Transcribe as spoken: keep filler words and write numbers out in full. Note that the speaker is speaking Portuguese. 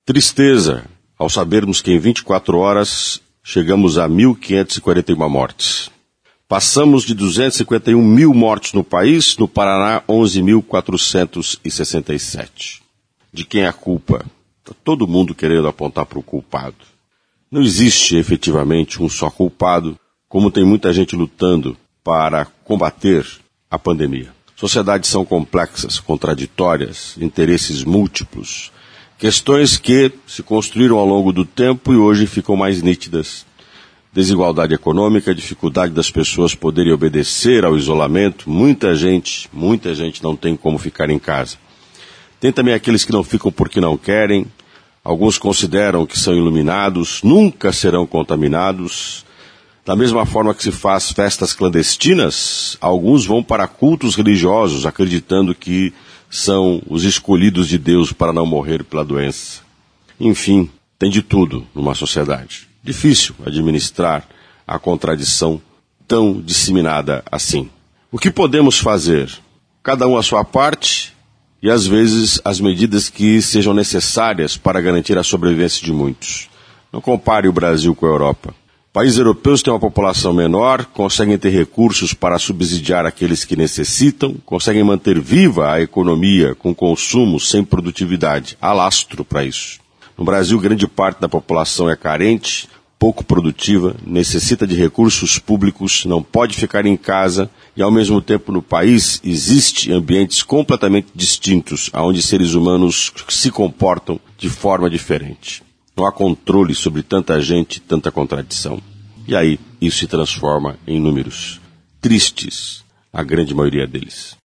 Tristeza ao sabermos que em vinte e quatro horas chegamos a mil quinhentas e quarenta e uma mortes. Passamos de duzentos e cinquenta e um mil mortes no país, no Paraná onze mil quatrocentos e sessenta e sete. De quem é a culpa? Está todo mundo querendo apontar para o culpado. Não existe efetivamente um só culpado, como tem muita gente lutando para combater a pandemia. Sociedades são complexas, contraditórias, interesses múltiplos, questões que se construíram ao longo do tempo e hoje ficam mais nítidas. Desigualdade econômica, dificuldade das pessoas poderem obedecer ao isolamento. Muita gente, muita gente não tem como ficar em casa. Tem também aqueles que não ficam porque não querem. Alguns consideram que são iluminados, nunca serão contaminados. Da mesma forma que se faz festas clandestinas, alguns vão para cultos religiosos, acreditando que são os escolhidos de Deus para não morrer pela doença. Enfim, tem de tudo numa sociedade. Difícil administrar a contradição tão disseminada assim. O que podemos fazer? Cada um a sua parte e, às vezes, as medidas que sejam necessárias para garantir a sobrevivência de muitos. Não compare o Brasil com a Europa. Países europeus têm uma população menor, conseguem ter recursos para subsidiar aqueles que necessitam, conseguem manter viva a economia com consumo sem produtividade. Há lastro para isso. No Brasil, grande parte da população é carente, pouco produtiva, necessita de recursos públicos, não pode ficar em casa e, ao mesmo tempo, no país existem ambientes completamente distintos, onde seres humanos se comportam de forma diferente. Não há controle sobre tanta gente, tanta contradição. E aí, isso se transforma em números tristes, a grande maioria deles.